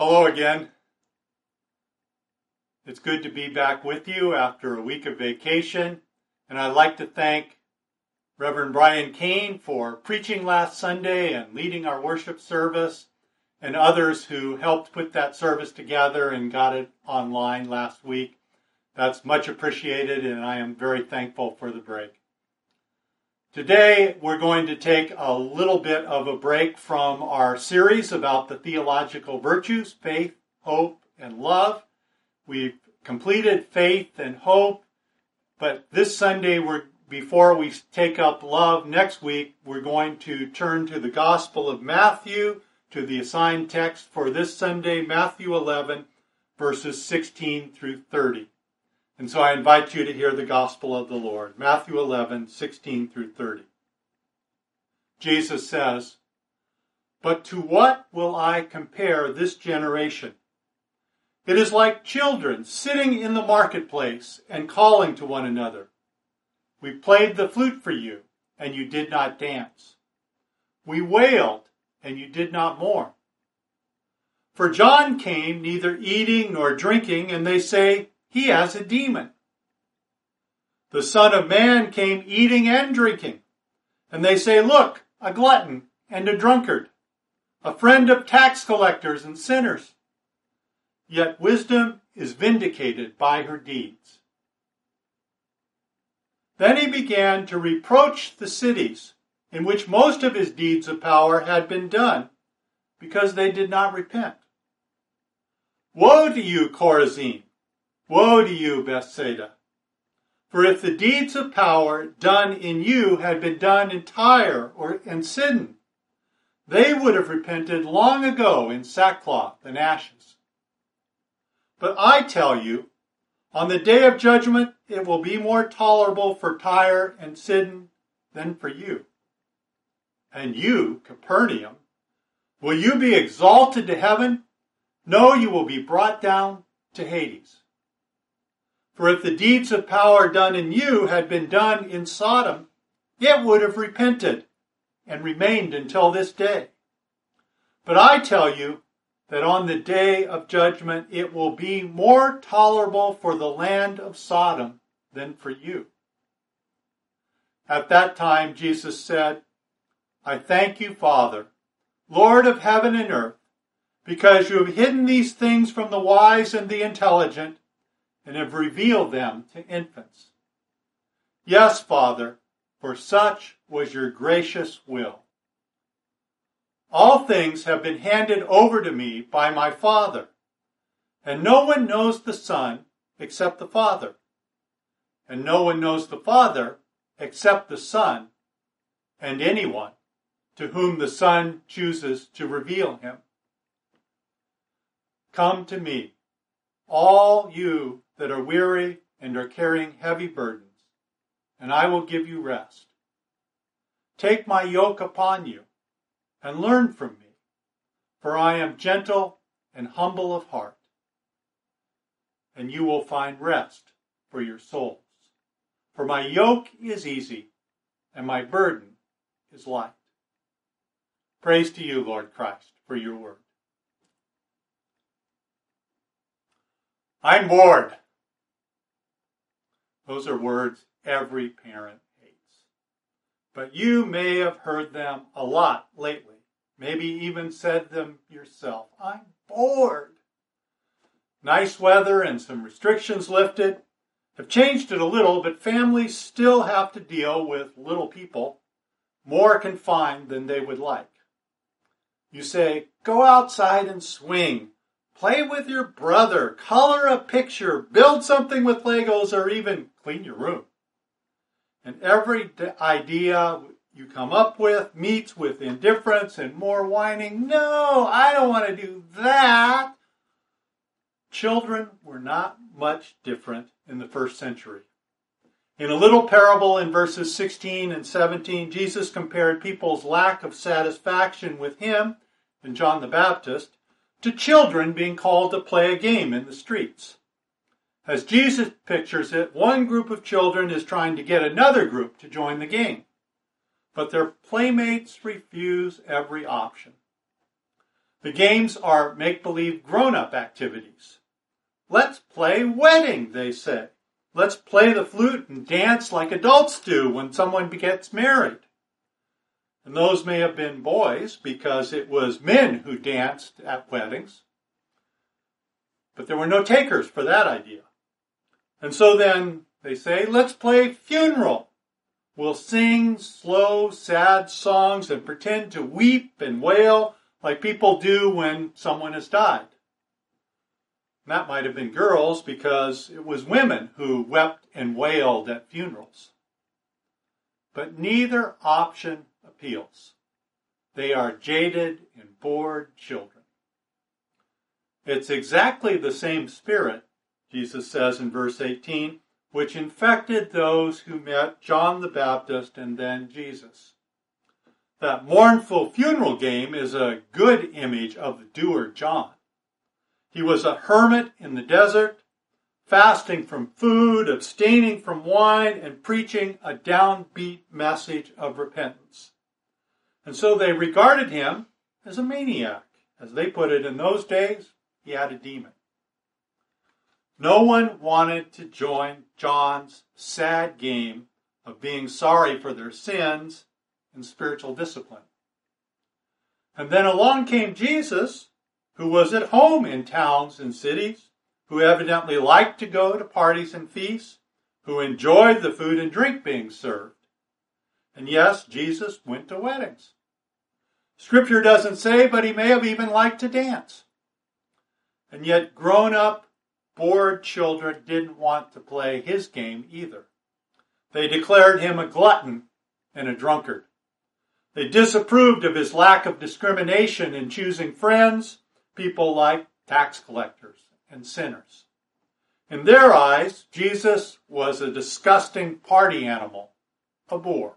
Hello again. It's good to be back with you after a week of vacation, and I'd like to thank Reverend Brian Kane for preaching last Sunday and leading our worship service, and others who helped put that service together and got it online last week. That's much appreciated, and I am very thankful for the break. Today, we're going to take a little bit of a break from our series about the theological virtues, faith, hope, and love. We've completed faith and hope, but this Sunday, before we take up love next week, we're going to turn to the Gospel of Matthew, to the assigned text for this Sunday, Matthew 11, verses 16 through 30. And so I invite you to hear the Gospel of the Lord, Matthew 11, 16 through 30. Jesus says, "But to what will I compare this generation? It is like children sitting in the marketplace and calling to one another. We played the flute for you, and you did not dance. We wailed, and you did not mourn. For John came neither eating nor drinking, and they say, 'He has a demon.' The Son of Man came eating and drinking, and they say, 'Look, a glutton and a drunkard, a friend of tax collectors and sinners.' Yet wisdom is vindicated by her deeds." Then he began to reproach the cities in which most of his deeds of power had been done, because they did not repent. "Woe to you, Chorazin! Woe to you, Bethsaida! For if the deeds of power done in you had been done in Tyre and Sidon, they would have repented long ago in sackcloth and ashes. But I tell you, on the day of judgment, it will be more tolerable for Tyre and Sidon than for you. And you, Capernaum, will you be exalted to heaven? No, you will be brought down to Hades. For if the deeds of power done in you had been done in Sodom, it would have repented and remained until this day. But I tell you that on the day of judgment it will be more tolerable for the land of Sodom than for you." At that time Jesus said, "I thank you, Father, Lord of heaven and earth, because you have hidden these things from the wise and the intelligent, and have revealed them to infants. Yes, Father, for such was your gracious will. All things have been handed over to me by my Father, and no one knows the Son except the Father, and no one knows the Father except the Son, and anyone to whom the Son chooses to reveal him. Come to me, all you that are weary and are carrying heavy burdens, and I will give you rest. Take my yoke upon you and learn from me, for I am gentle and humble of heart, and you will find rest for your souls. For my yoke is easy and my burden is light." Praise to you, Lord Christ, for your word. I'm bored. Those are words every parent hates. But you may have heard them a lot lately. Maybe even said them yourself. I'm bored. Nice weather and some restrictions lifted have changed it a little, but families still have to deal with little people more confined than they would like. You say, go outside and swing. Play with your brother, color a picture, build something with Legos, or even clean your room. And every idea you come up with meets with indifference and more whining. No, I don't want to do that. Children were not much different in the first century. In a little parable in verses 16 and 17, Jesus compared people's lack of satisfaction with him and John the Baptist to children being called to play a game in the streets. As Jesus pictures it, one group of children is trying to get another group to join the game, but their playmates refuse every option. The games are make-believe grown-up activities. Let's play wedding, they say. Let's play the flute and dance like adults do when someone gets married. And those may have been boys because it was men who danced at weddings. But there were no takers for that idea. And so then they say, let's play funeral. We'll sing slow, sad songs and pretend to weep and wail like people do when someone has died. That might have been girls because it was women who wept and wailed at funerals. But neither option appeals. They are jaded and bored children. It's exactly the same spirit, Jesus says in verse 18, which infected those who met John the Baptist and then Jesus. That mournful funeral game is a good image of the doer John. He was a hermit in the desert, fasting from food, abstaining from wine, and preaching a downbeat message of repentance. And so they regarded him as a maniac. As they put it in those days, he had a demon. No one wanted to join John's sad game of being sorry for their sins and spiritual discipline. And then along came Jesus, who was at home in towns and cities, who evidently liked to go to parties and feasts, who enjoyed the food and drink being served. And yes, Jesus went to weddings. Scripture doesn't say, but he may have even liked to dance. And yet grown-up, bored children didn't want to play his game either. They declared him a glutton and a drunkard. They disapproved of his lack of discrimination in choosing friends, people like tax collectors and sinners. In their eyes, Jesus was a disgusting party animal, a bore.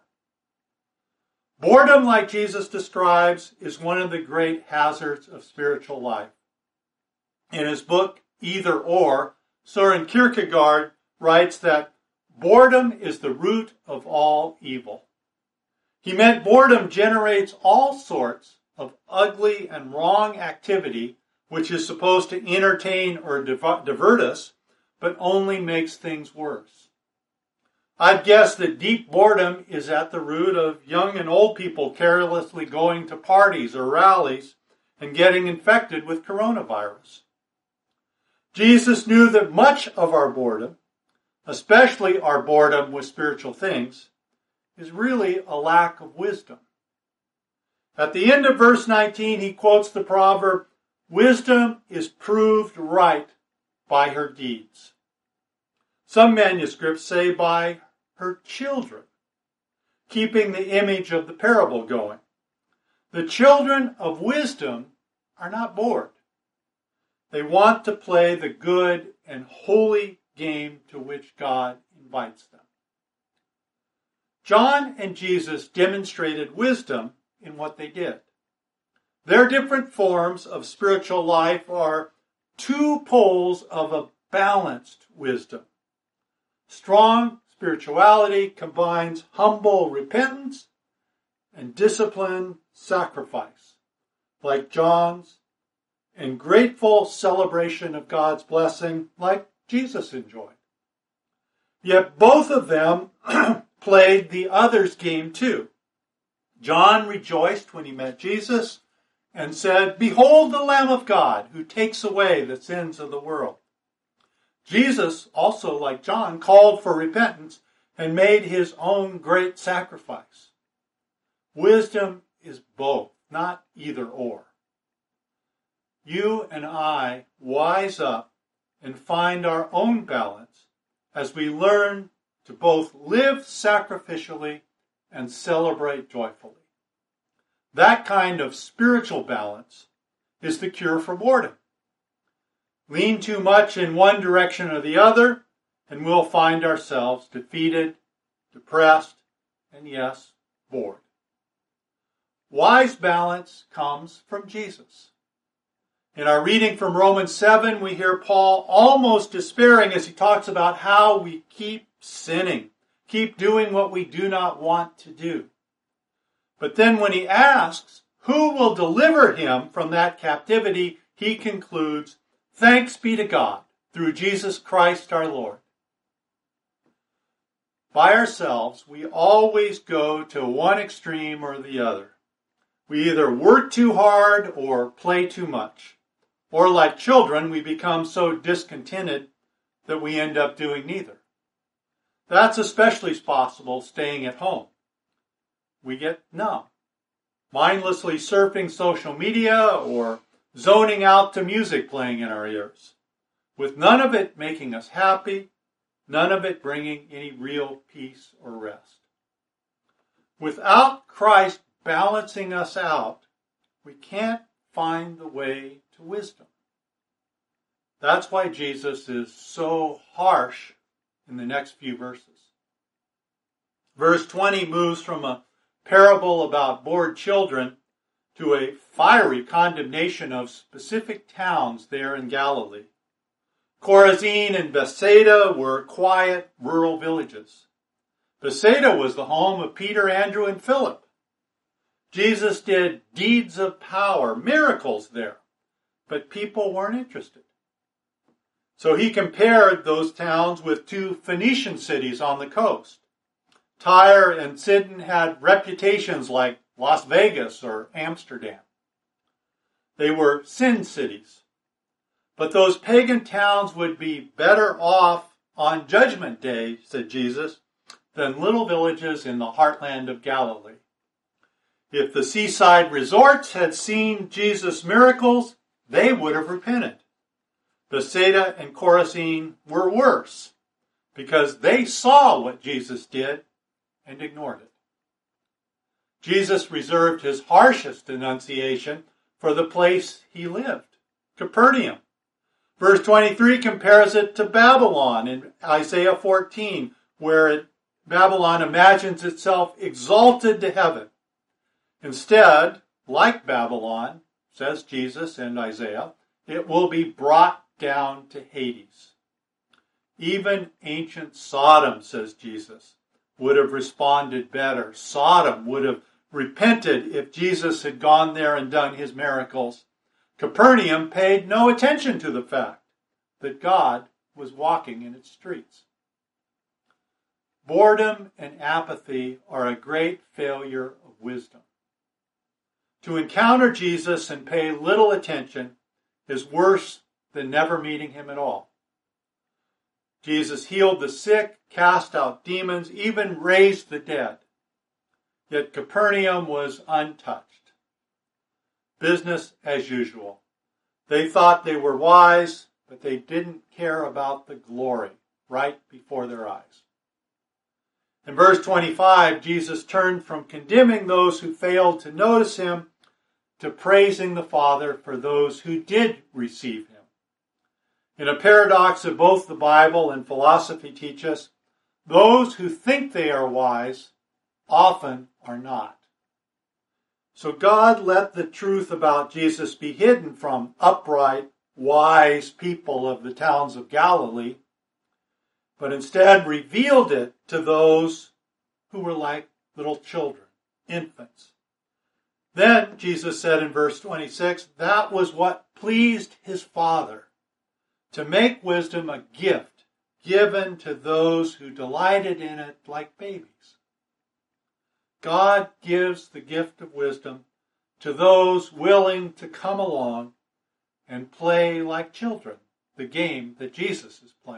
Boredom, like Jesus describes, is one of the great hazards of spiritual life. In his book, Either Or, Søren Kierkegaard writes that boredom is the root of all evil. He meant boredom generates all sorts of ugly and wrong activity which is supposed to entertain or divert us, but only makes things worse. I'd guess that deep boredom is at the root of young and old people carelessly going to parties or rallies and getting infected with coronavirus. Jesus knew that much of our boredom, especially our boredom with spiritual things, is really a lack of wisdom. At the end of verse 19, he quotes the proverb, "Wisdom is proved right by her deeds." Some manuscripts say by her children, keeping the image of the parable going. The children of wisdom are not bored. They want to play the good and holy game to which God invites them. John and Jesus demonstrated wisdom in what they did. Their different forms of spiritual life are two poles of a balanced wisdom. Strong spirituality combines humble repentance and disciplined sacrifice, like John's, and grateful celebration of God's blessing, like Jesus enjoyed. Yet both of them played the other's game too. John rejoiced when he met Jesus and said, "Behold the Lamb of God who takes away the sins of the world." Jesus, also like John, called for repentance and made his own great sacrifice. Wisdom is both, not either or. You and I wise up and find our own balance as we learn to both live sacrificially and celebrate joyfully. That kind of spiritual balance is the cure for boredom. Lean too much in one direction or the other, and we'll find ourselves defeated, depressed, and yes, bored. Wise balance comes from Jesus. In our reading from Romans 7, we hear Paul almost despairing as he talks about how we keep sinning, keep doing what we do not want to do. But then when he asks, who will deliver him from that captivity, he concludes, thanks be to God through Jesus Christ our Lord. By ourselves, we always go to one extreme or the other. We either work too hard or play too much. Or like children, we become so discontented that we end up doing neither. That's especially possible staying at home. We get numb, mindlessly surfing social media or zoning out to music playing in our ears, with none of it making us happy, none of it bringing any real peace or rest. Without Christ balancing us out, we can't find the way to wisdom. That's why Jesus is so harsh in the next few verses. Verse 20 moves from a parable about bored children to a fiery condemnation of specific towns there in Galilee. Chorazin and Bethsaida were quiet rural villages. Bethsaida was the home of Peter, Andrew, and Philip. Jesus did deeds of power, miracles there, but people weren't interested. So he compared those towns with two Phoenician cities on the coast. Tyre and Sidon had reputations like Las Vegas or Amsterdam. They were sin cities. But those pagan towns would be better off on Judgment Day, said Jesus, than little villages in the heartland of Galilee. If the seaside resorts had seen Jesus' miracles, they would have repented. Bethsaida and Chorazin were worse because they saw what Jesus did and ignored it. Jesus reserved his harshest denunciation for the place he lived, Capernaum. Verse 23 compares it to Babylon in Isaiah 14, where Babylon imagines itself exalted to heaven. Instead, like Babylon, says Jesus and Isaiah, it will be brought down to Hades. Even ancient Sodom, says Jesus, would have responded better. Sodom would have repented if Jesus had gone there and done his miracles. Capernaum paid no attention to the fact that God was walking in its streets. Boredom and apathy are a great failure of wisdom. To encounter Jesus and pay little attention is worse than never meeting him at all. Jesus healed the sick, cast out demons, even raised the dead. Yet Capernaum was untouched. Business as usual. They thought they were wise, but they didn't care about the glory right before their eyes. In verse 25, Jesus turned from condemning those who failed to notice him to praising the Father for those who did receive him. In a paradox that both the Bible and philosophy teach us, those who think they are wise often are not. So God let the truth about Jesus be hidden from upright, wise people of the towns of Galilee, but instead revealed it to those who were like little children, infants. Then, Jesus said in verse 26, that was what pleased his Father, to make wisdom a gift given to those who delighted in it like babies. God gives the gift of wisdom to those willing to come along and play like children, the game that Jesus is playing.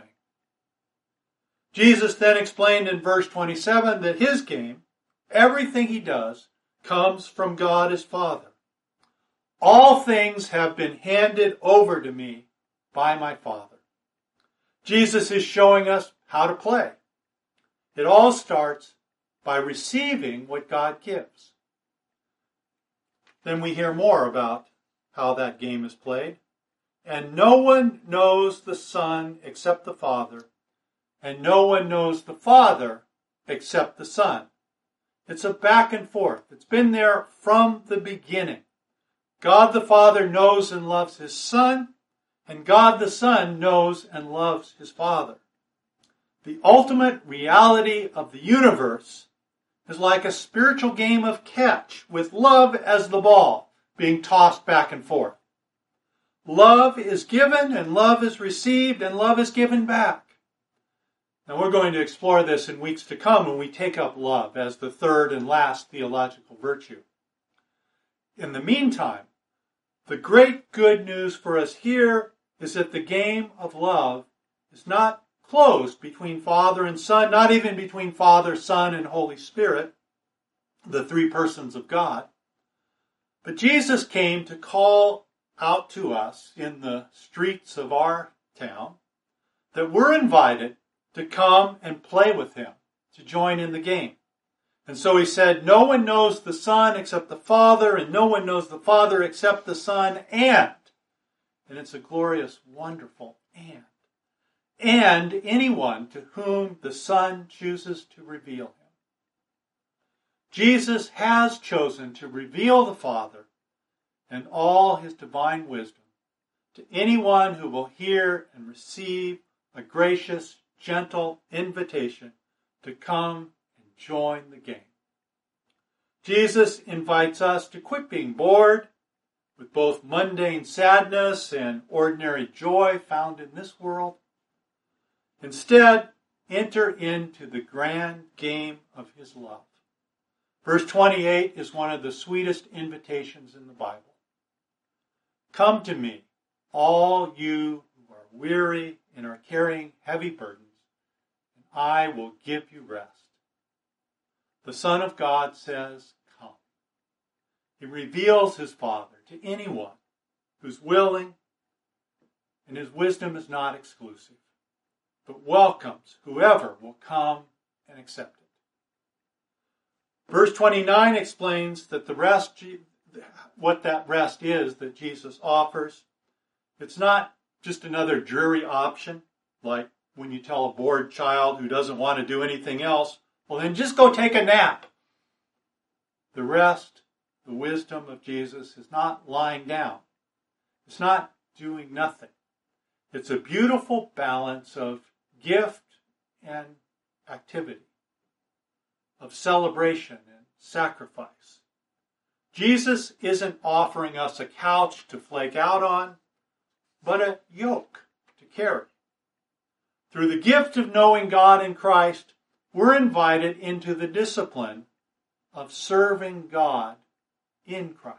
Jesus then explained in verse 27 that his game, everything he does, comes from God his Father. All things have been handed over to me by my Father. Jesus is showing us how to play. It all starts by receiving what God gives. Then we hear more about how that game is played. And no one knows the Son except the Father, and no one knows the Father except the Son. It's a back and forth. It's been there from the beginning. God the Father knows and loves his Son, and God the Son knows and loves his Father. The ultimate reality of the universe is like a spiritual game of catch with love as the ball being tossed back and forth. Love is given and love is received and love is given back. Now we're going to explore this in weeks to come when we take up love as the third and last theological virtue. In the meantime, the great good news for us here is that the game of love is not closed between Father and Son, not even between Father, Son, and Holy Spirit, the three persons of God. But Jesus came to call out to us in the streets of our town that we're invited to come and play with him, to join in the game. And so he said, no one knows the Son except the Father, and no one knows the Father except the Son, and it's a glorious, wonderful and anyone to whom the Son chooses to reveal him. Jesus has chosen to reveal the Father and all his divine wisdom to anyone who will hear and receive a gracious, gentle invitation to come and join the game. Jesus invites us to quit being bored with both mundane sadness and ordinary joy found in this world. Instead, enter into the grand game of his love. Verse 28 is one of the sweetest invitations in the Bible. Come to me, all you who are weary and are carrying heavy burdens, and I will give you rest. The Son of God says, come. He reveals his Father to anyone who's willing, and his wisdom is not exclusive, but welcomes whoever will come and accept it. Verse 29 explains that the rest, what that rest is that Jesus offers. It's not just another dreary option, like when you tell a bored child who doesn't want to do anything else, well then just go take a nap. The rest, the wisdom of Jesus is not lying down. It's not doing nothing. It's a beautiful balance of gift and activity, of celebration and sacrifice. Jesus isn't offering us a couch to flake out on, but a yoke to carry. Through the gift of knowing God in Christ, we're invited into the discipline of serving God in Christ.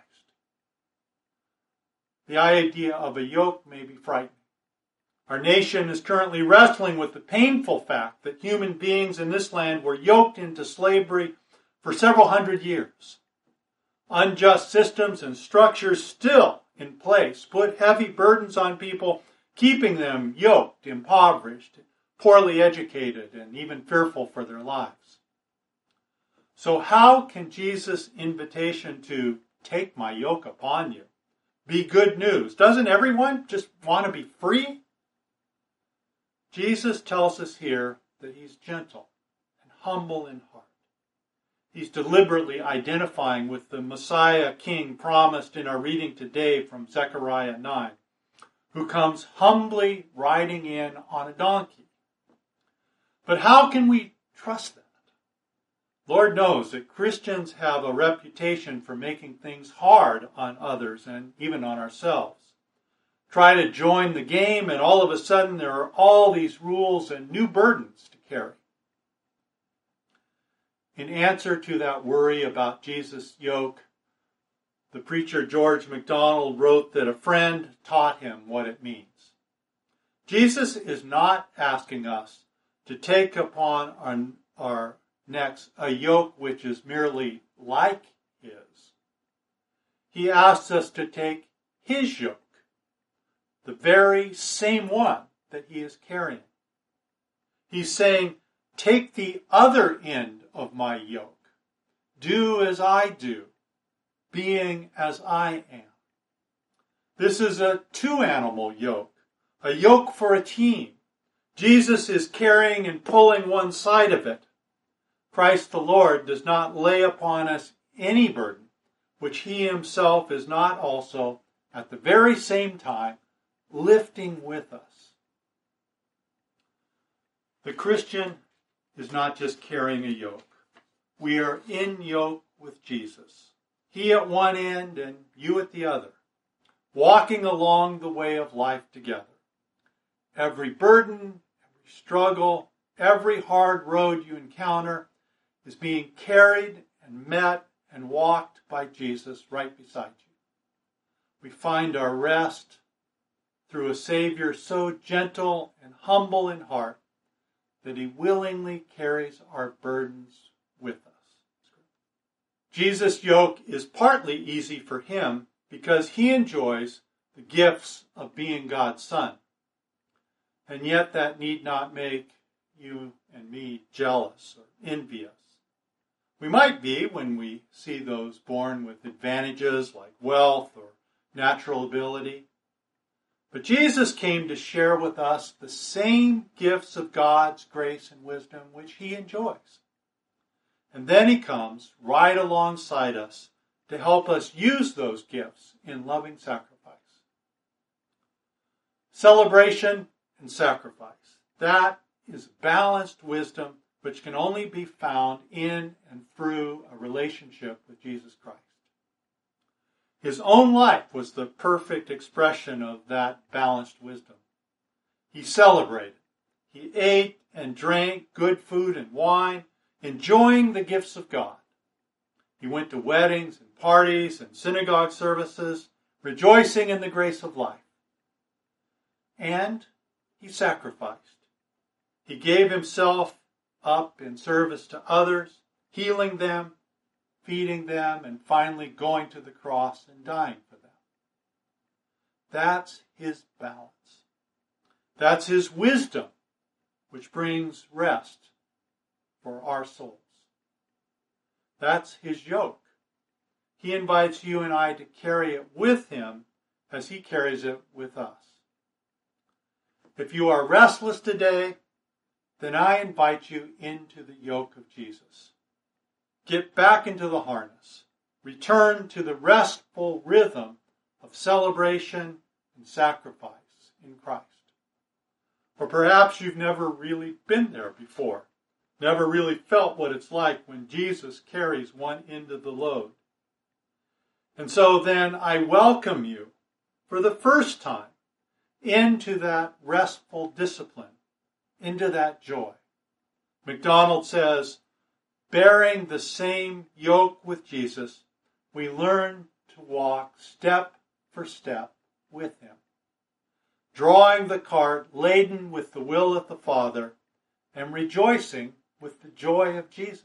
The idea of a yoke may be frightening. Our nation is currently wrestling with the painful fact that human beings in this land were yoked into slavery for several hundred years. Unjust systems and structures still in place put heavy burdens on people, keeping them yoked, impoverished, poorly educated, and even fearful for their lives. So how can Jesus' invitation to take my yoke upon you be good news? Doesn't everyone just want to be free? Jesus tells us here that he's gentle and humble in heart. He's deliberately identifying with the Messiah King promised in our reading today from Zechariah 9, who comes humbly riding in on a donkey. But how can we trust that? Lord knows that Christians have a reputation for making things hard on others and even on ourselves. Try to join the game, and all of a sudden there are all these rules and new burdens to carry. In answer to that worry about Jesus' yoke, the preacher George MacDonald wrote that a friend taught him what it means. Jesus is not asking us to take upon our necks a yoke which is merely like his. He asks us to take his yoke, the very same one that he is carrying. He's saying, take the other end of my yoke. Do as I do, being as I am. This is a two-animal yoke, a yoke for a team. Jesus is carrying and pulling one side of it. Christ the Lord does not lay upon us any burden which he himself is not also, at the very same time, lifting with us. The Christian is not just carrying a yoke, we are in yoke with Jesus. He at one end and you at the other, walking along the way of life together. Every burden, every struggle, every hard road you encounter is being carried and met and walked by Jesus right beside you. We find our rest through a Savior so gentle and humble in heart that he willingly carries our burdens with us. Jesus' yoke is partly easy for him because he enjoys the gifts of being God's Son. And yet that need not make you and me jealous or envious. We might be when we see those born with advantages like wealth or natural ability. But Jesus came to share with us the same gifts of God's grace and wisdom which he enjoys. And then he comes right alongside us to help us use those gifts in loving sacrifice. Celebration and sacrifice. That is balanced wisdom which can only be found in and through a relationship with Jesus Christ. His own life was the perfect expression of that balanced wisdom. He celebrated. He ate and drank good food and wine, enjoying the gifts of God. He went to weddings and parties and synagogue services, rejoicing in the grace of life. And he sacrificed. He gave himself up in service to others, healing them, feeding them, and finally going to the cross and dying for them. That's his balance. That's his wisdom, which brings rest for our souls. That's his yoke. He invites you and I to carry it with him as he carries it with us. If you are restless today, then I invite you into the yoke of Jesus. Get back into the harness. Return to the restful rhythm of celebration and sacrifice in Christ. Or perhaps you've never really been there before. Never really felt what it's like when Jesus carries one end of the load. And so then I welcome you for the first time into that restful discipline, into that joy. MacDonald says, bearing the same yoke with Jesus, we learn to walk step for step with him, drawing the cart laden with the will of the Father and rejoicing with the joy of Jesus.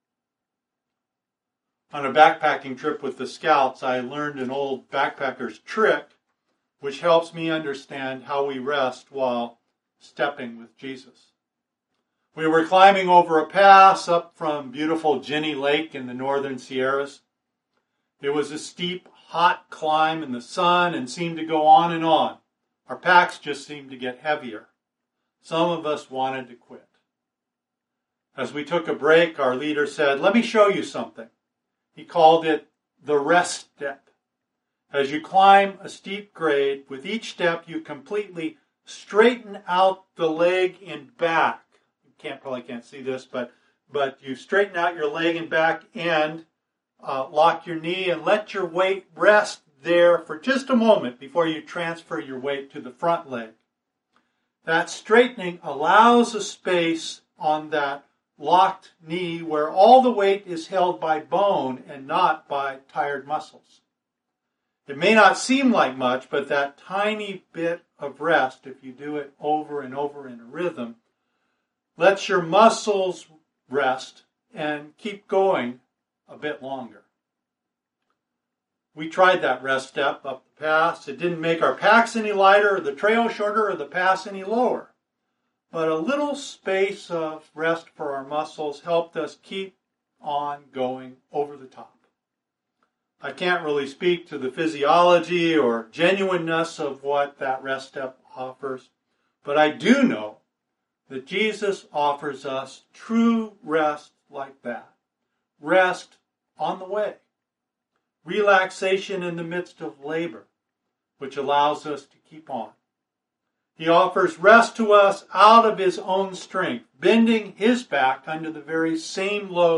On a backpacking trip with the Scouts, I learned an old backpacker's trick which helps me understand how we rest while stepping with Jesus. We were climbing over a pass up from beautiful Jenny Lake in the northern Sierras. It was a steep, hot climb in the sun and seemed to go on and on. Our packs just seemed to get heavier. Some of us wanted to quit. As we took a break, our leader said, "Let me show you something." He called it the rest step. As you climb a steep grade, with each step you completely straighten out the leg and back. You probably can't see this, but you straighten out your leg and back and lock your knee and let your weight rest there for just a moment before you transfer your weight to the front leg. That straightening allows a space on that locked knee where all the weight is held by bone and not by tired muscles. It may not seem like much, but that tiny bit of rest, if you do it over and over in a rhythm, lets your muscles rest and keep going a bit longer. We tried that rest step up the pass. It didn't make our packs any lighter, or the trail shorter, or the pass any lower. But a little space of rest for our muscles helped us keep on going over the top. I can't really speak to the physiology or genuineness of what that rest step offers, but I do know that Jesus offers us true rest like that. Rest on the way. Relaxation in the midst of labor, which allows us to keep on. He offers rest to us out of his own strength, bending his back under the very same loads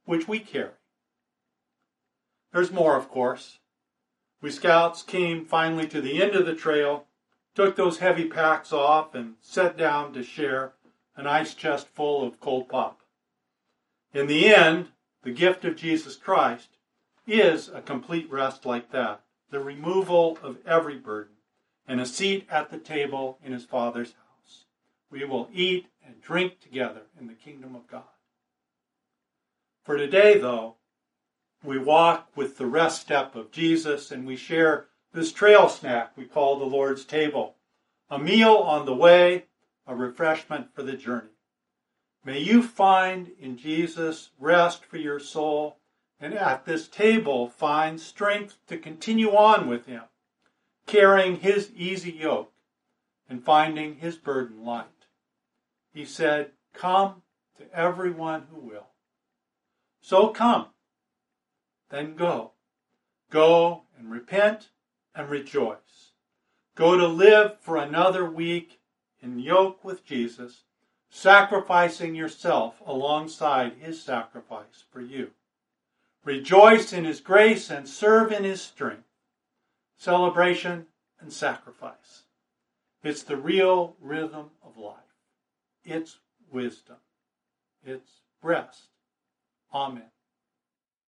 which we carry. There's more, of course. We scouts came finally to the end of the trail, took those heavy packs off, and sat down to share an ice chest full of cold pop. In the end, the gift of Jesus Christ is a complete rest like that, the removal of every burden, and a seat at the table in his Father's house. We will eat and drink together in the kingdom of God. For today, though, we walk with the rest step of Jesus, and we share this trail snack we call the Lord's table, a meal on the way, a refreshment for the journey. May you find in Jesus rest for your soul, and at this table find strength to continue on with him, carrying his easy yoke and finding his burden light. He said, "Come to everyone who will." So come, then go. Go and repent and rejoice. Go to live for another week in yoke with Jesus, sacrificing yourself alongside his sacrifice for you. Rejoice in his grace and serve in his strength. Celebration and sacrifice. It's the real rhythm of life. It's wisdom. It's rest. Amen.